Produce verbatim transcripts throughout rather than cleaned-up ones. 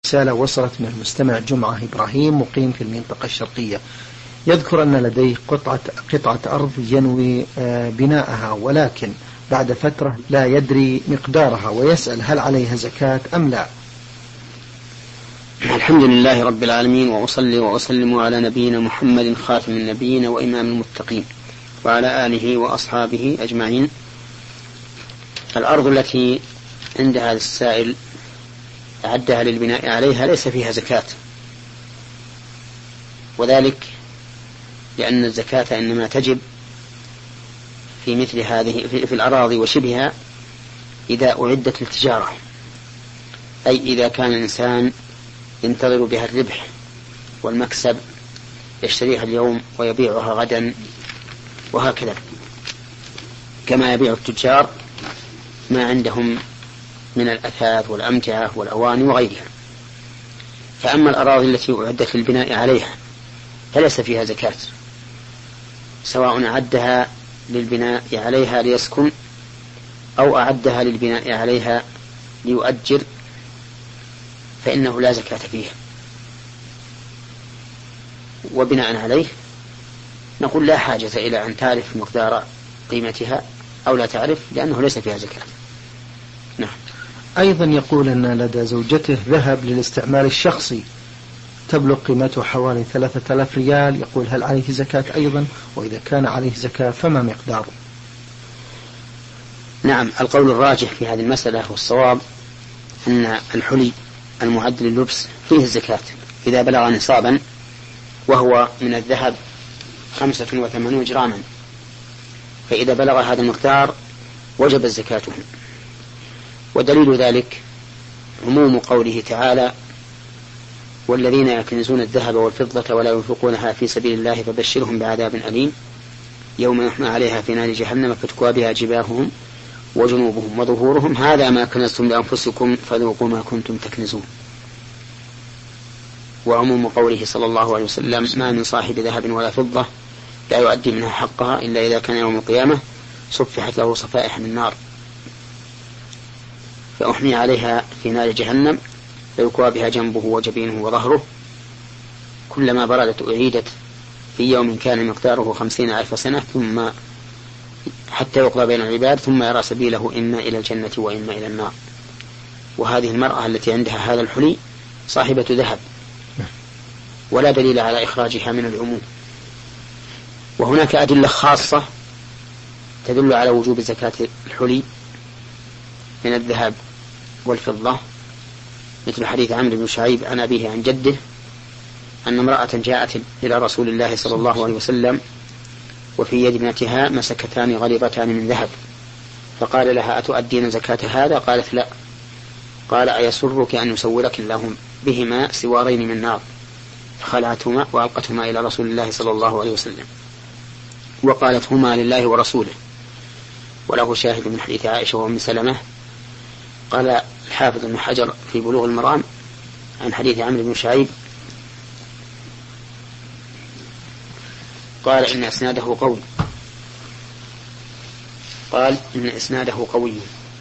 رسالة وصلت من المستمع جمعة إبراهيم مقيم في المنطقة الشرقية، يذكر أن لديه قطعة, قطعة أرض ينوي بناءها، ولكن بعد فترة لا يدري مقدارها، ويسأل هل عليها زكاة أم لا. الحمد لله رب العالمين، وأصلي وأسلم على نبينا محمد خاتم النبيين وإمام المتقين وعلى آله وأصحابه أجمعين. الأرض التي عند هذا السائل أعدها للبناء عليها ليس فيها زكاة، وذلك لأن الزكاة إنما تجب في مثل هذه في الأراضي وشبهها إذا أعدت للتجارة، أي إذا كان الإنسان ينتظر بها الربح والمكسب، يشتريها اليوم ويبيعها غدا، وهكذا كما يبيع التجار ما عندهم من الأثاث والأمتعة والأواني وغيرها. فأما الأراضي التي أعدت للبناء عليها فليس فيها زكاة، سواء أعدها للبناء عليها ليسكن أو أعدها للبناء عليها ليؤجر، فإنه لا زكاة فيها. وبناء عليه نقول لا حاجة إلى أن تعرف مقدار قيمتها أو لا تعرف، لأنه ليس فيها زكاة. نعم. أيضا يقول أن لدى زوجته ذهب للاستعمال الشخصي تبلغ قيمته حوالي ثلاثة آلاف ريال، يقول هل عليه زكاة أيضا؟ وإذا كان عليه زكاة فما مقداره؟ نعم، القول الراجح في هذه المسألة والصواب أن الحلي المعد لللبس فيه الزكاة إذا بلغ نصابا، وهو من الذهب خمسة وثمانون جراما، فإذا بلغ هذا المقدار وجب الزكاة. ودليل ذلك عموم قوله تعالى: والذين يكنزون الذهب والفضة ولا ينفقونها في سبيل الله فبشرهم بعذاب أليم يوم يحمى عليها في نار جهنم فتكوى بها جباههم وجنوبهم وظهورهم هذا ما كنزتم لأنفسكم فذوقوا ما كنتم تكنزون. وعموم قوله صلى الله عليه وسلم: ما من صاحب ذهب ولا فضة لا يؤدي منها حقها إلا إذا كان يوم القيامة صفحت له صفائح من نار فأحمي عليها في نار جهنم فيكوى بها جنبه وجبينه وظهره كلما بردت أعيدت في يوم كان مقداره خمسين ألف سنة ثم حتى يقضى بين العباد ثم يرى سبيله إما إلى الجنة وإما إلى النار. وهذه المرأة التي عندها هذا الحلي صاحبة ذهب، ولا دليل على إخراجها من العموم. وهناك أدلة خاصة تدل على وجوب زكاة الحلي من الذهب والفضة، مثل حديث عمرو بن شعيب عن أبيه عن جده أن امرأة جاءت إلى رسول الله صلى الله عليه وسلم وفي يد ابنتها مسكتان غليظتان من ذهب، فقال لها: أتؤدين زكاة هذا؟ قالت: لا. قال: أيسرك أن يسورك الله بهما سوارين من نار؟ فخلعتهما وألقتهما إلى رسول الله صلى الله عليه وسلم وقالت: هما لله ورسوله. وله شاهد من حديث عائشة وأم سلمة. قال الحافظ ابن حجر في بلوغ المرام عن حديث عمرو بن شعيب قال إن إسناده قوي قال إن إسناده قوي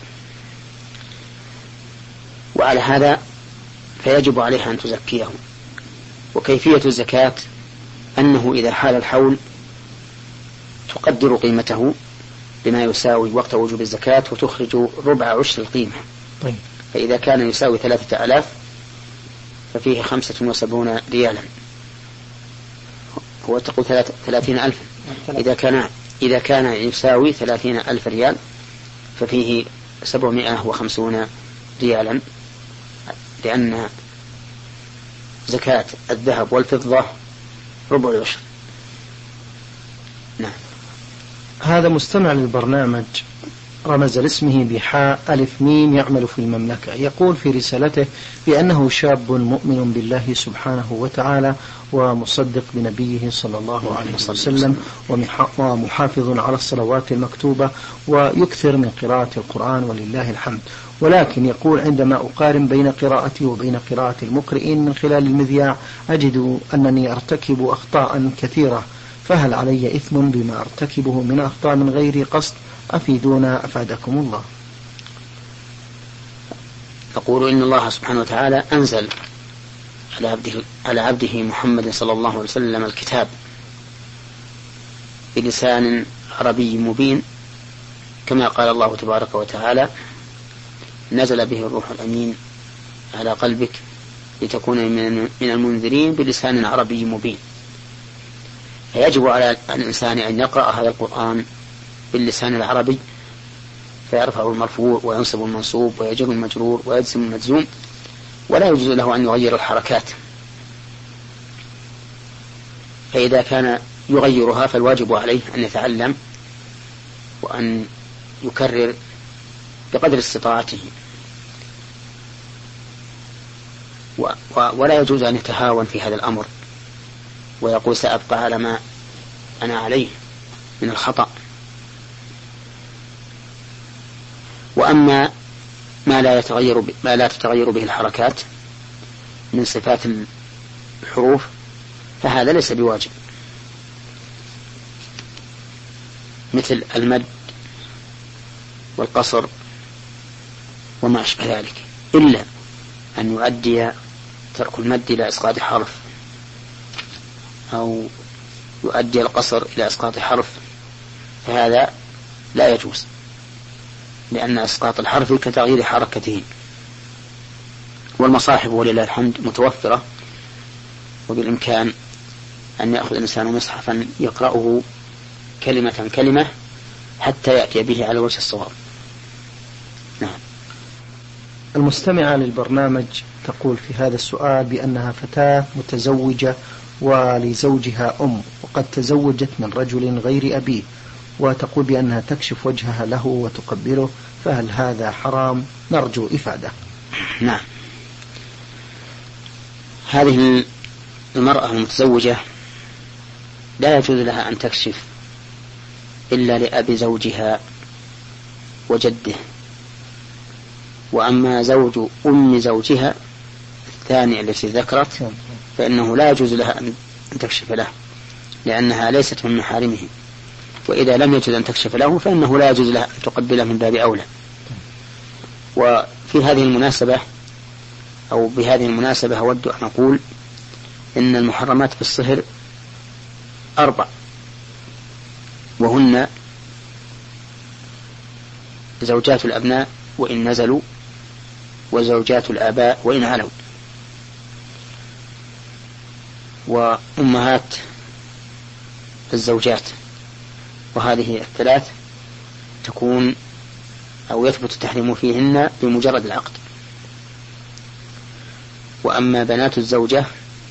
وعلى هذا فيجب عليها أن تزكيه. وكيفية الزكاة أنه إذا حال الحول تقدر قيمته بما يساوي وقت وجوب الزكاة وتخرج ربع عشر القيمة. طيب. فإذا كان يساوي ثلاثة آلاف ففيه خمسة وسبعون ريالا، هو تقول ثلاثين ألف. إذا كان إذا كان يساوي ثلاثين ألف ريال ففيه سبعمائة وخمسون ريالا، لأن زكاة الذهب والفضة ربع العشر. نعم. هذا مستمع للبرنامج رمز لاسمه بحاء ألف ميم يعمل في المملكة، يقول في رسالته بأنه شاب مؤمن بالله سبحانه وتعالى ومصدق بنبيه صلى الله عليه وسلم ومحافظ على الصلوات المكتوبة ويكثر من قراءة القرآن ولله الحمد، ولكن يقول عندما أقارن بين قراءتي وبين قراءة المقرئين من خلال المذياع أجد أنني أرتكب أخطاء كثيرة، فهل علي إثم بما أرتكبه من أخطاء من غير قصد؟ أفيدونا أفادكم الله. أقول إن الله سبحانه وتعالى أنزل على عبده, على عبده محمد صلى الله عليه وسلم الكتاب بلسان عربي مبين، كما قال الله تبارك وتعالى: نزل به الروح الأمين على قلبك لتكون من المنذرين بلسان عربي مبين. فيجب على الإنسان أن يقرأ هذا القرآن باللسان العربي، فيرفع المرفوع وينصب المنصوب ويجر المجرور ويجزم المجزوم، ولا يجوز له أن يغير الحركات. فإذا كان يغيرها فالواجب عليه أن يتعلم وأن يكرر بقدر استطاعته، ولا يجوز أن يتهاون في هذا الأمر ويقول سأبقى على ما أنا عليه من الخطأ. وأما ما لا يتغير ما لا تتغير به الحركات من صفات الحروف فهذا ليس بواجب، مثل المد والقصر وما أشبه ذلك، إلا أن يؤدي ترك المد إلى إسقاط حرف أو يؤدي القصر إلى إسقاط حرف، فهذا لا يجوز، لأن إسقاط الحرف كتغيير حركته. والمصاحف ولله الحمد متوفرة، وبالإمكان أن يأخذ الإنسان مصحفا يقرأه كلمة كلمة حتى يأتي به على وجه الصواب. نعم. المستمعة للبرنامج تقول في هذا السؤال بأنها فتاة متزوجة ولزوجها أم، وقد تزوجت من رجل غير أبيه، وتقول بأنها تكشف وجهها له وتقبله، فهل هذا حرام؟ نرجو إفادة. نعم. هذه المرأة المتزوجة لا يجوز لها أن تكشف إلا لأبي زوجها وجده، وأما زوج أم زوجها الثانية التي ذكرت فإنه لا يجوز لها أن تكشف له، لأنها ليست من محارمه، وإذا لم يجوز أن تكشف له فإنه لا يجوز لها أن تقبله من باب أولى. وفي هذه المناسبة أو بهذه المناسبة أود أن أقول إن المحرمات في الصهر أربع، وهن زوجات الأبناء وإن نزلوا، وزوجات الآباء وإن علوا، وأمهات الزوجات، وهذه الثلاث تكون أو يثبت التحريم فيهن بمجرد العقد. وأما بنات الزوجة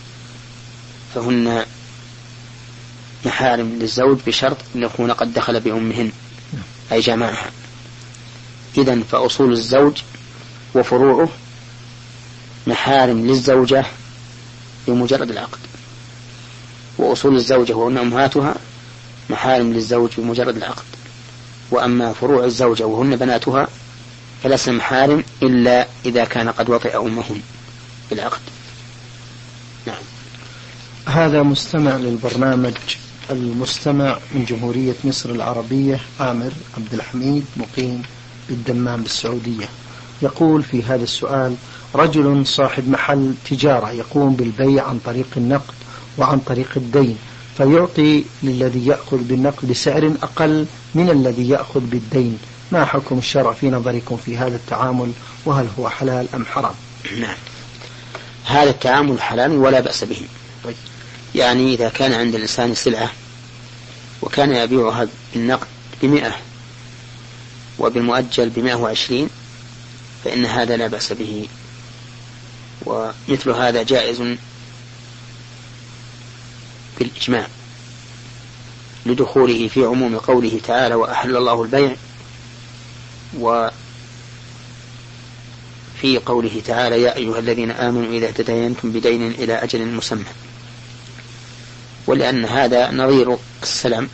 فهن محارم للزوج بشرط أن يكون قد دخل بأمهن أي جماعها. إذن فأصول الزوج وفروعه محارم للزوجة بمجرد العقد، وأصول الزوجة وهن أمهاتها محارم للزوج بمجرد العقد، وأما فروع الزوجة وهن بناتها فلسن محارم إلا إذا كان قد وطئ أمهن بالعقد. نعم. هذا مستمع للبرنامج، المستمع من جمهورية مصر العربية عامر عبد الحميد مقيم بالدمام بالسعودية، يقول في هذا السؤال: رجل صاحب محل تجارة يقوم بالبيع عن طريق النقد وعن طريق الدين، فيعطي للذي يأخذ بالنقد بسعر أقل من الذي يأخذ بالدين، ما حكم الشرع في نظركم في هذا التعامل، وهل هو حلال أم حرام؟ نعم، هذا التعامل حلال ولا بأس به. يعني إذا كان عند الإنسان سلعة وكان يبيعها بالنقد بمئة وبالمؤجل بمئة وعشرين فإن هذا لا بأس به، ومثل هذا جائز بالإجماع لدخوله في عموم قوله تعالى: وأحل الله البيع، وفي قوله تعالى: يا أيها الذين آمنوا إذا تداينتم بدين إلى أجل مسمى. ولأن هذا نظير السلم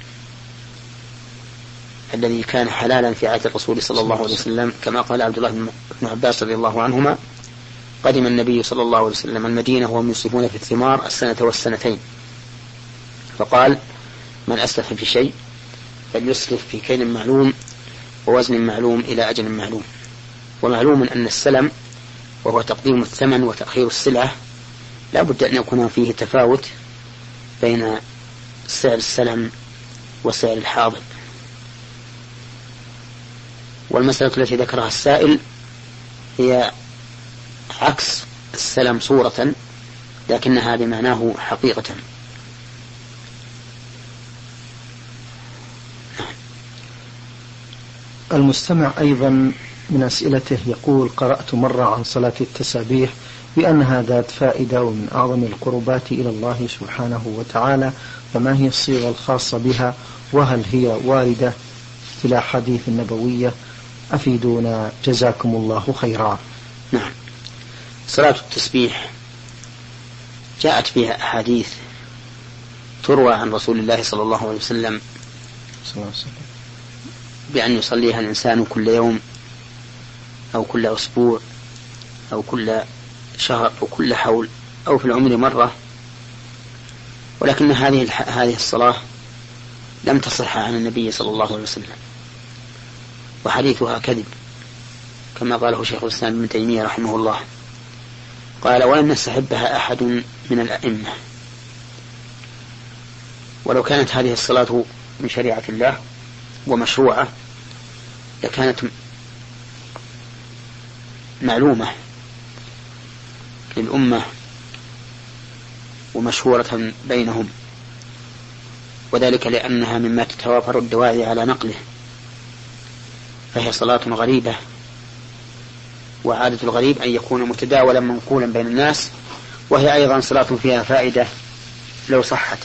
الذي كان حلالا في عهد الرسول صلى الله عليه وسلم، كما قال عبد الله بن عباس رضي الله عنهما: قدم النبي صلى الله عليه وسلم المدينة وهم يسلفون في الثمار السنة والسنتين، فقال: من أسلف في شيء فليسلف في كيل معلوم ووزن معلوم إلى أجل معلوم. ومعلوم أن السلم وهو تقديم الثمن وتأخير السلعة لا بد أن يكون فيه تفاوت بين سعر السلم وسعر الحاضر. والمسألة التي ذكرها السائل هي عكس السلم صورة لكنها بمعناه حقيقة. المستمع أيضا من أسئلته يقول: قرأت مرة عن صلاة التسابيح بأنها ذات فائدة ومن أعظم القربات إلى الله سبحانه وتعالى، فما هي الصيغة الخاصة بها وهل هي واردة في الأحاديث النبوية؟ أفيدونا جزاكم الله خيرا. نعم، صلاة التسبيح جاءت فيها أحاديث تروى عن رسول الله صلى الله عليه وسلم بأن يصليها الإنسان كل يوم أو كل أسبوع أو كل شهر أو كل حول أو في العمر مرة، ولكن هذه هذه الصلاة لم تصح عن النبي صلى الله عليه وسلم، وحديثها كذب كما قاله شيخ الإسلام ابن تيمية رحمه الله، قال: ولم يستحبها أحد من الأئمة. ولو كانت هذه الصلاة من شريعة الله ومشروعة لكانت معلومة للأمة ومشهورة بينهم، وذلك لأنها مما تتوافر الدواعي على نقله، فهي صلاة غريبة، وعادة الغريب أن يكون متداولا منقولا بين الناس، وهي أيضا صلاة فيها فائدة لو صحت،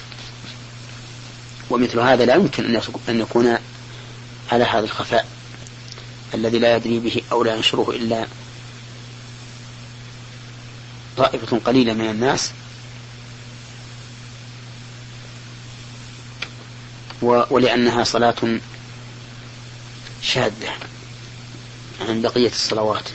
ومثل هذا لا يمكن أن يكون على هذا الخفاء الذي لا يدري به أو لا ينشره إلا طائفة قليلة من الناس، ولأنها صلاة شاذة عن بقية الصلوات.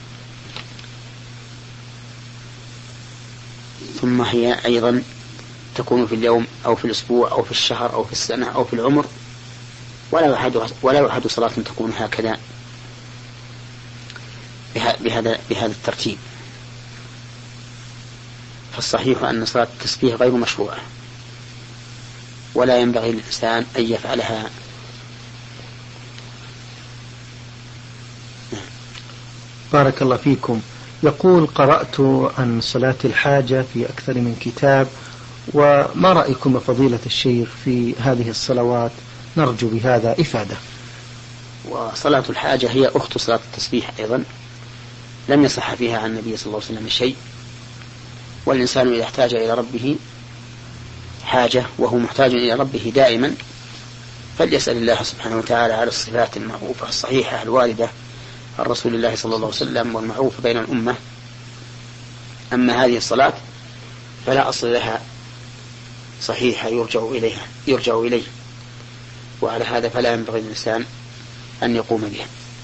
ثم هي أيضا تكون في اليوم أو في الأسبوع أو في الشهر أو في السنة أو في العمر، ولا يحد ولا يحد صلاة تكون هكذا بهذا بهذا الترتيب. فالصحيح أن صلاة التسبيح غير مشروعة، ولا ينبغي للإنسان أن يفعلها. بارك الله فيكم. يقول: قرأت عن صلاة الحاجة في أكثر من كتاب، وما رأيكم يا فضيلة الشيخ في هذه الصلوات؟ نرجو بهذا إفادة. وصلاة الحاجة هي أخت صلاة التسبيح أيضا، لم يصح فيها عن النبي صلى الله عليه وسلم شيء، والإنسان إذا احتاج إلى ربه حاجة وهو محتاج إلى ربه دائما فليسأل الله سبحانه وتعالى على الصفات المعروفة الصحيحة الواردة عن رسول الله صلى الله عليه وسلم والمعروفة بين الأمة. أما هذه الصلاة فلا أصل لها صحيحة يرجع إليها يرجع إليه، وعلى هذا فلا ينبغي للإنسان أن يقوم بها.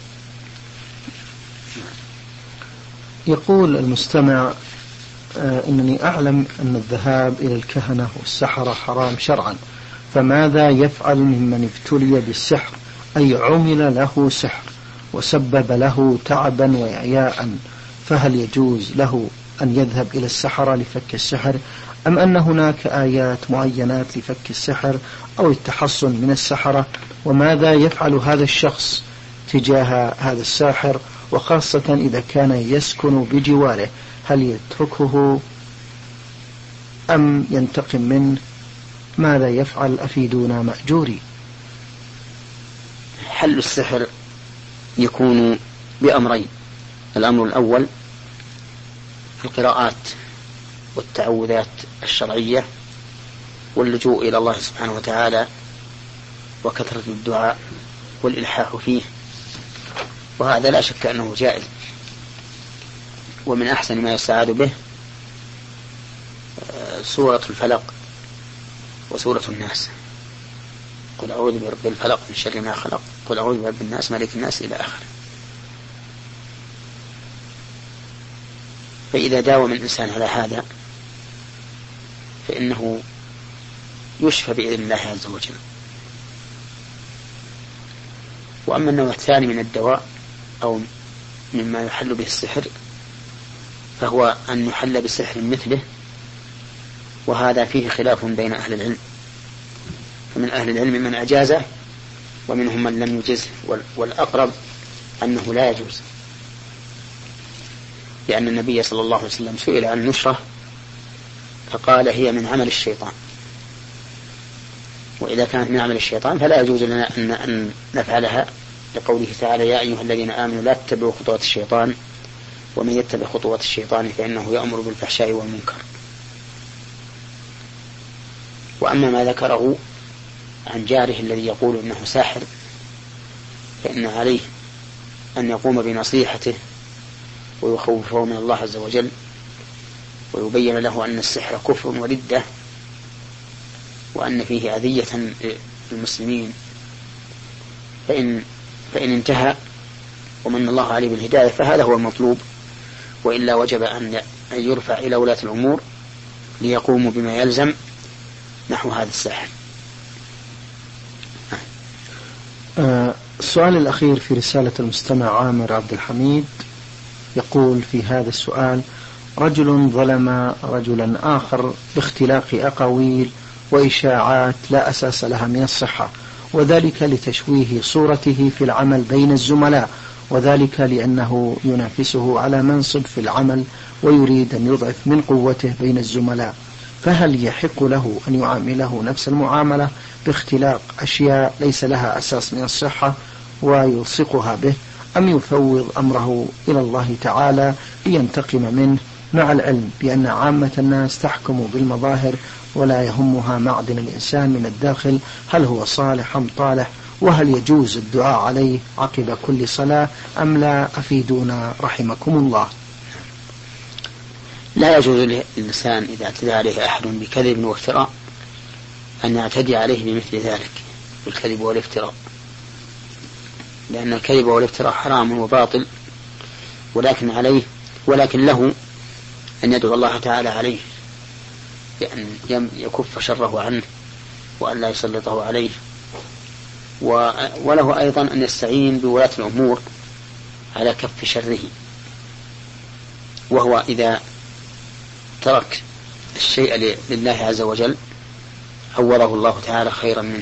يقول المستمع: آه إنني أعلم أن الذهاب إلى الكهنة والسحرة حرام شرعا، فماذا يفعل ممن ابتلي بالسحر أي عمل له سحر وسبب له تعبا وإعياء، فهل يجوز له أن يذهب إلى السحرة لفك السحر، أم أن هناك آيات معينات لفك السحر أو التحصن من السحرة؟ وماذا يفعل هذا الشخص تجاه هذا الساحر، وخاصة إذا كان يسكن بجواره، هل يتركه أم ينتقم منه؟ ماذا يفعل؟ أفيدونا مأجوري. حل السحر يكون بأمرين: الأمر الأول القراءات والتعوذات الشرعية واللجوء إلى الله سبحانه وتعالى وكثرة الدعاء والإلحاح فيه، وهذا لا شك أنه جائز، ومن أحسن ما يستعاذ به سورة الفلق وسورة الناس: قل أعوذ برب الفلق من شر ما خلق، قل أعوذ برب الناس ملك الناس، إلى آخره. فإذا داوم الإنسان على هذا فإنه يشفى بإذن الله عز وجل. وأما النوع الثاني من الدواء أو مما يحل به السحر فهو أن يحل بسحر مثله وهذا فيه خلاف بين أهل العلم، فمن أهل العلم من أجازه ومنهم من لم يجزه، والأقرب أنه لا يجوز، لأن النبي صلى الله عليه وسلم سئل عن النشرة فقال هي من عمل الشيطان، وإذا كانت من عمل الشيطان فلا يجوز لنا أن, أن نفعلها، لقوله تعالى يا أيها الذين آمنوا لا تتبعوا خطوات الشيطان ومن يتبع خطوات الشيطان فإنه يأمر بالفحشاء والمنكر. وأما ما ذكره عن جاره الذي يقول إنه ساحر فإن عليه أن يقوم بنصيحته ويخوفه من الله عز وجل ويبين له أن السحر كفر وردة وأن فيه أذية للمسلمين، فإن, فإن انتهى ومن الله عليه بالهداية فهذا هو المطلوب، وإلا وجب أن يرفع إلى ولاة الأمور ليقوموا بما يلزم نحو هذا الساحر. السؤال الأخير في رسالة المستمع عامر عبد الحميد يقول في هذا السؤال: رجل ظلم رجلا آخر باختلاق أقاويل وإشاعات لا أساس لها من الصحة، وذلك لتشويه صورته في العمل بين الزملاء، وذلك لأنه ينافسه على منصب في العمل ويريد أن يضعف من قوته بين الزملاء، فهل يحق له أن يعامله نفس المعاملة باختلاق أشياء ليس لها أساس من الصحة ويلصقها به، أم يفوض أمره إلى الله تعالى لينتقم منه، مع العلم بأن عامة الناس تحكم بالمظاهر ولا يهمها معدن الإنسان من الداخل هل هو صالح أم طالح، وهل يجوز الدعاء عليه عقب كل صلاة أم لا؟ أفيدونا رحمكم الله. لا يجوز للإنسان إذا اعتدى عليه أحد بكذب وافتراء أن يعتدي عليه بمثل ذلك بالكذب والافتراء، لأن الكذب والافتراء حرام وباطل، ولكن عليه ولكن له أن يدعو الله تعالى عليه بأن يكف شره عنه وأن لا يسلطه عليه، وله أيضا أن يستعين بولاة الأمور على كف شره، وهو إذا ترك الشيء لله عز وجل عوضه الله تعالى خيرا منه.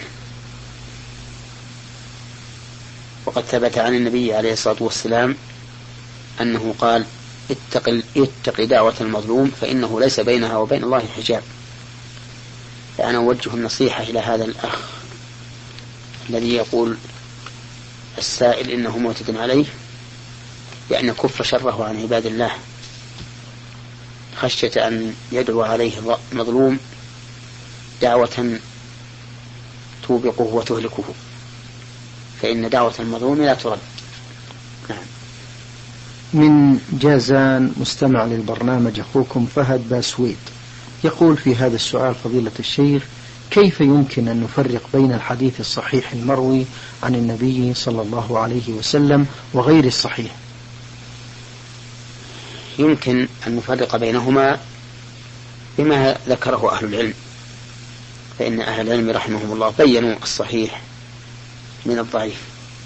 وقد ثبت عن النبي عليه الصلاة والسلام أنه قال اتق, اتق دعوة المظلوم فإنه ليس بينها وبين الله حجاب. فأنا أوجه النصيحة إلى هذا الأخ الذي يقول السائل إنه معتد عليه بأن يكف شره عن عباد الله خشية أن يدعو عليه مظلوم دعوة توبقه وتهلكه، فإن دعوة المظلوم لا ترد. نعم. من جازان مستمع للبرنامج أخوكم فهد باسويد يقول في هذا السؤال: فضيلة الشيخ، كيف يمكن أن نفرق بين الحديث الصحيح المروي عن النبي صلى الله عليه وسلم وغير الصحيح؟ يمكن أن نفرق بينهما بما ذكره أهل العلم، فإن أهل العلم رحمهم الله بينوا الصحيح من الضعيف،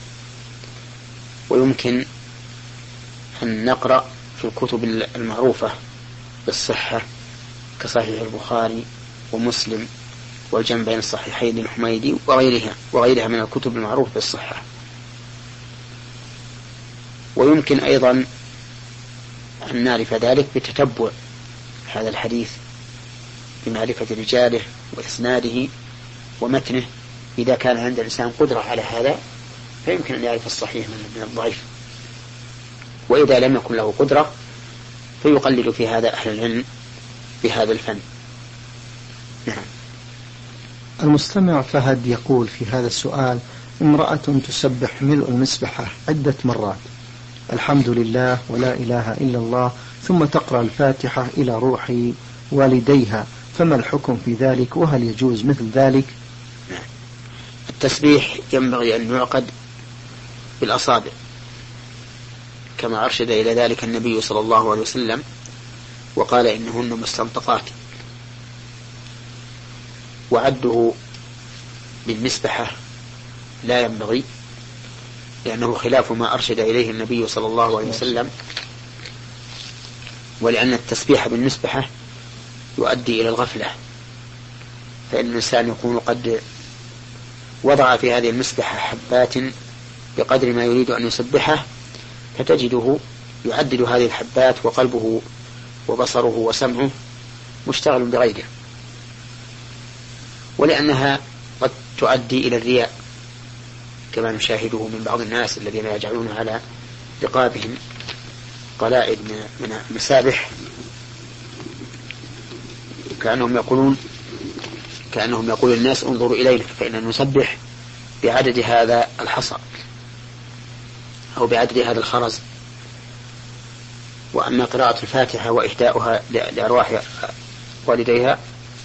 ويمكن أن نقرأ في الكتب المعروفة بالصحة كصحيح البخاري ومسلم والجمع بين الصحيحين الحميدي وغيرها وغيرها من الكتب المعروفة بالصحة. ويمكن أيضا أن نعرف ذلك بتتبع هذا الحديث بمعرفة رجاله وإسناده ومتنه، إذا كان عند الإنسان قدرة على هذا فيمكن أن يعرف الصحيح من الضعيف، وإذا لم يكن له قدرة فيقلل في هذا أهل العلم بهذا الفن. نعم. المستمع فهد يقول في هذا السؤال: امرأة تسبح ملء المسبحة عدة مرات الحمد لله ولا إله إلا الله، ثم تقرأ الفاتحة إلى روح والديها، فما الحكم في ذلك، وهل يجوز مثل ذلك؟ التسبيح ينبغي أن يعقد بالأصابع كما أرشد إلى ذلك النبي صلى الله عليه وسلم، وقال إنهن مستنطقات، وعده بالمسبحة لا ينبغي، لأنه خلاف ما أرشد إليه النبي صلى الله عليه وسلم، ولأن التسبيح بالمسبحة يؤدي إلى الغفلة فإن الإنسان يكون قد وضع في هذه المسبحة حبات بقدر ما يريد أن يسبحه، فتجده يعدد هذه الحبات وقلبه وبصره وسمعه مشتغل بغيره، ولأنها قد تؤدي إلى الرياء كما نشاهده من بعض الناس الذين يجعلون على رقابهم قلائد من المسابح كأنهم يقولون كأنهم يقول الناس انظروا إلينا فإننا نسبح بعدد هذا الحصى أو بعدد هذا الخرز. وأما قراءة الفاتحة وإهداؤها لأرواح والديها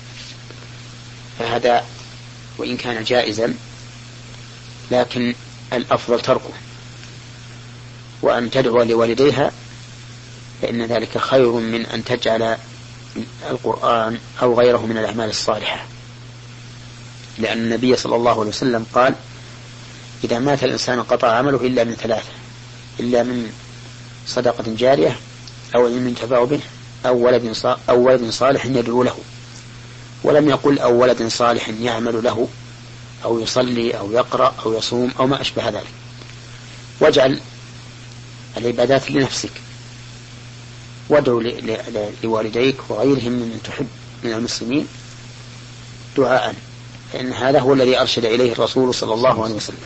فهذا وإن كان جائزا لكن الأفضل تركه، وأن تدعو لوالديها فإن ذلك خير من أن تجعل القرآن أو غيره من الأعمال الصالحة، لأن النبي صلى الله عليه وسلم قال إذا مات الإنسان قطع عمله إلا من ثلاثة، إلا من صدقة جارية أو علم ينتفع به أو ولد أو ولد صالح يدعو له، ولم يقل أو ولد صالح يعمل له أو يصلي أو يقرأ أو يصوم أو ما أشبه ذلك. واجعل العبادات لنفسك، وادعو لوالديك وغيرهم من تحب من المسلمين دعاء، فإن هذا هو الذي أرشد إليه الرسول صلى الله عليه وسلم.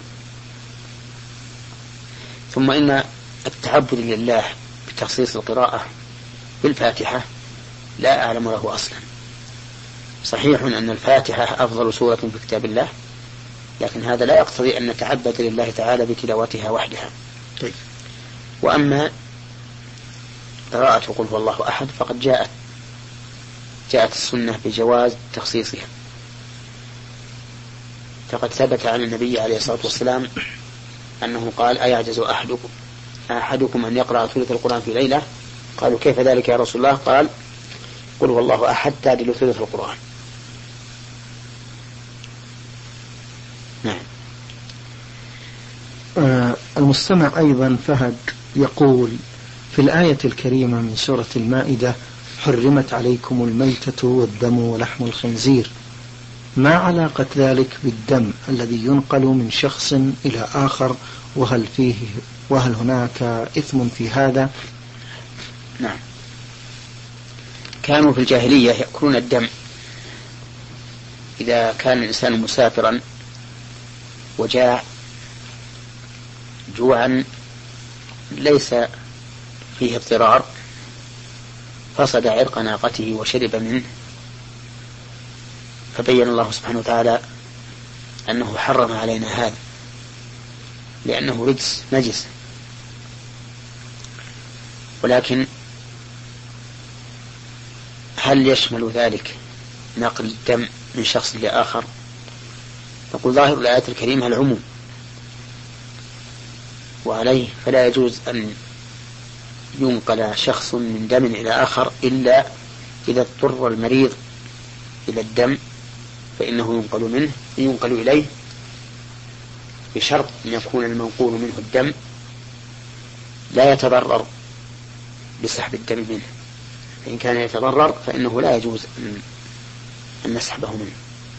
ثم إن التعبد لله بتخصيص القراءة بالفاتحة لا أعلم له أصلا. صحيح أن الفاتحة أفضل سورة في كتاب الله، لكن هذا لا يقتضي أن نتعبد لله تعالى بتلاوتها وحدها. طيب. وأما قراءة قل هو الله أحد فقد جاءت جاءت السنة بجواز تخصيصها، فقد ثبت عن النبي عليه الصلاة والسلام أنه قال أيعجز أحدكم أحدكم أن يقرأ ثلث القرآن في ليلة؟ قالوا كيف ذلك يا رسول الله؟ قال قل هو الله أحد تعدل ثلث القرآن. نعم. آه المستمع أيضا فهد يقول في الآية الكريمة من سورة المائدة حرمت عليكم الميتة والدم ولحم الخنزير، ما علاقة ذلك بالدم الذي ينقل من شخص إلى آخر، وهل فيه وهل هناك إثم في هذا؟ نعم. كانوا في الجاهلية يأكلون الدم إذا كان الإنسان مسافرا وجاع جوعا ليس فيه اضطرار فصد عرق ناقته وشرب منه، فبين الله سبحانه وتعالى أنه حرم علينا هذا لأنه رجس نجس. ولكن هل يشمل ذلك نقل الدم من شخص لآخر؟ نقول ظاهر الآية الكريمة العموم، وعليه فلا يجوز أن ينقل شخص من دم إلى آخر إلا إذا اضطر المريض إلى الدم فإنه ينقل منه ينقل إليه بشرط أن يكون المنقول منه الدم لا يتضرر بسحب الدم منه، فإن كان يتضرر فإنه لا يجوز أن نسحبه منه.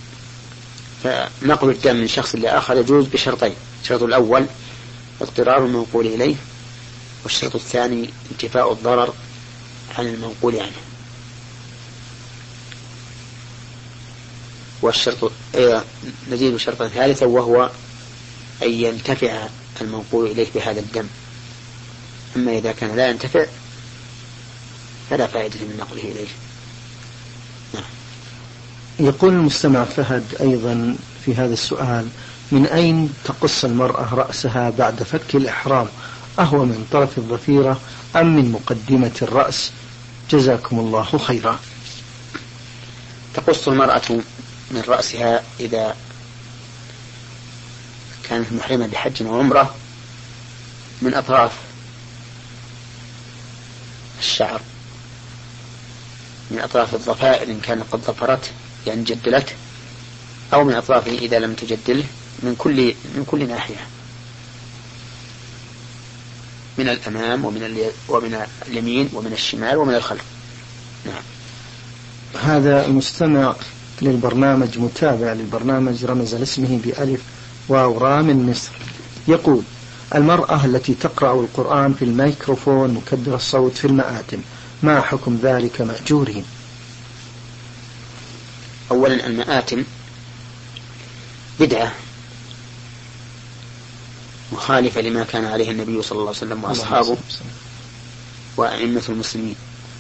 فنقل الدم من شخص لآخر يجوز بشرطين: الشرط الأول اضطرار المنقول إليه، والشرط الثاني انتفاء الضرر عن المنقول عنه. والشرط إيه نزيد شرطا ثالثا وهو أن ينتفع المنقول إليه بهذا الدم، أما إذا كان لا ينتفع فلا فائدة من نقله إليه. نعم. يقول المستمع فهد أيضا في هذا السؤال: من أين تقص المرأة رأسها بعد فك الإحرام؟ أهو من طرف الضفيرة أم من مقدمة الرأس؟ جزاكم الله خيرا. تقص المرأة من رأسها إذا كانت محرمة بحج وعمرة من أطراف الشعر، من أطراف الضفائر إن كانت قد ظفرت يعني جدلت، أو من أطرافه إذا لم تجدله، من كل من كل ناحية، من الأمام ومن ومن اليمين ومن الشمال ومن الخلف. نعم. هذا المستمع للبرنامج، متابع للبرنامج، رمز لاسمه بألف واو را من مصر، يقول: المرأة التي تقرأ القرآن في الميكروفون مكبر الصوت في المآتم، ما حكم ذلك مأجورين؟ أولا المآتم بدعة مخالفة لما كان عليه النبي صلى الله عليه وسلم وأصحابه وأئمة المسلمين،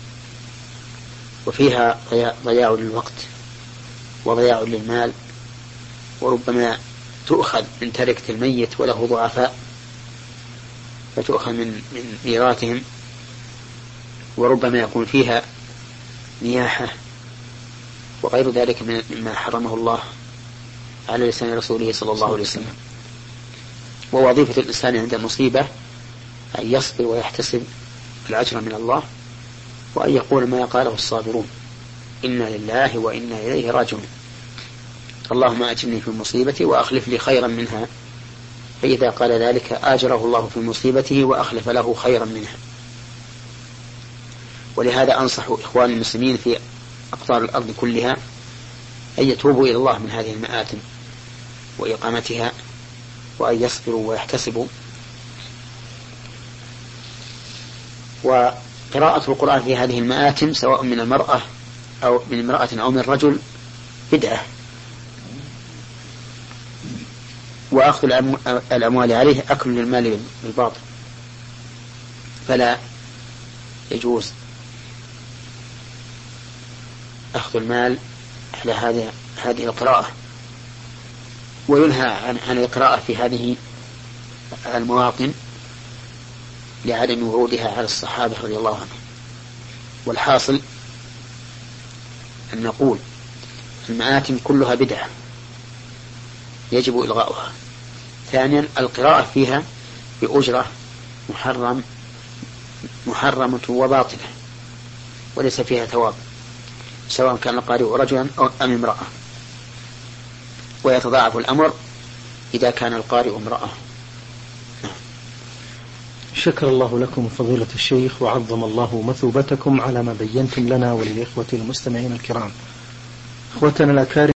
وفيها ضياع للوقت وضياع للمال، وربما تؤخذ من تركة الميت وله ضعفاء فتؤخذ من من ميراثهم، وربما يكون فيها نياحة وغير ذلك مما حرمه الله على لسان رسوله صلى الله عليه وسلم. ووظيفة الإنسان عند المصيبة أن يصبر ويحتسب الأجر من الله، وأن يقول ما قاله الصابرون: إنا لله وإنا إليه راجعون، اللهم أجرني في مصيبتي وأخلف لي خيرا منها. فإذا قال ذلك آجره الله في مصيبته وأخلف له خيرا منها. ولهذا أنصح إخوان المسلمين في أقطار الأرض كلها أن يتوبوا إلى الله من هذه المآتم وإقامتها، وأن يصبروا ويحتسبوا. وقراءة القرآن في هذه المآتم سواء من المرأة أو من امرأة أو من رجل بدعة، وأخذ الأموال عليه أكل للمال بالباطل، فلا يجوز أخذ المال على هذه هذه القراءة، وينهى عن عن القراءة في هذه المواطن لعدم ورودها على الصحابة رضي الله عنهم. والحاصل أن نقول المآتم كلها بدعة يجب إلغاؤها. ثانيا القراءة فيها بأجرة محرم محرمة وباطلة وليس فيها ثواب، سواء كان القارئ رجلا أو أم امرأة، ويتضاعف الأمر إذا كان القارئ امرأة. شكر الله لكم فضيلة الشيخ، وعظم الله مثوبتكم على ما بينتم لنا وللإخوة المستمعين الكرام. إخوتنا الأكارم،